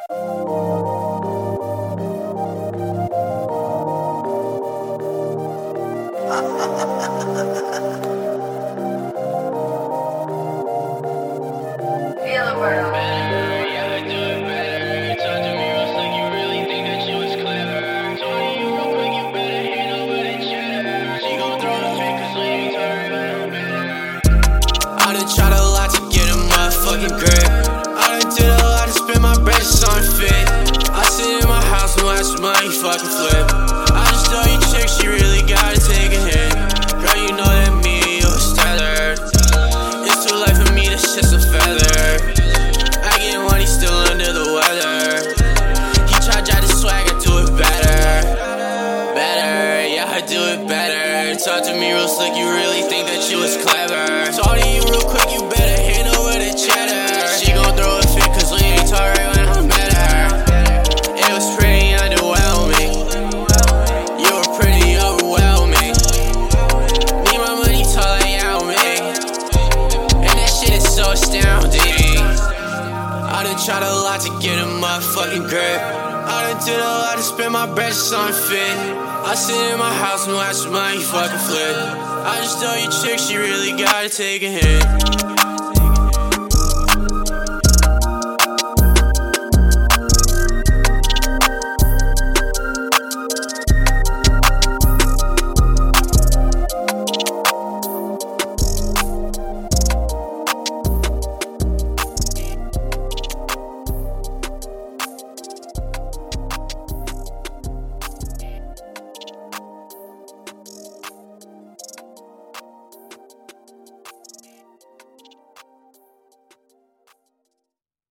I done tried a lot to get a motherfucking grip. I done did a lot to spend my bread just on fit. I sit in my house and watch money fucking flip. I just know you chick, she really gotta take a hit. Girl, you know that me and you was tethered. It's too late for me, this shit's a feather. I get money still under the weather. He try the swag, I do it better. Better, yeah, I do it better. Talk to me real slick, you really think that you was clever. Talk to you real quick, you better hand over the cheddar. She gon' throw a fit cause we ain't talk right when I met her. It was pretty underwhelming. You were pretty overwhelming. Need my money tall like Yao Ming. And that shit is so astounding. I done tried a lot to get a motherfucking grip. I done did a lot to spend my bread just on fit. I sit in my house and watch money fucking flip. I just know you chick, she really gotta take a hit.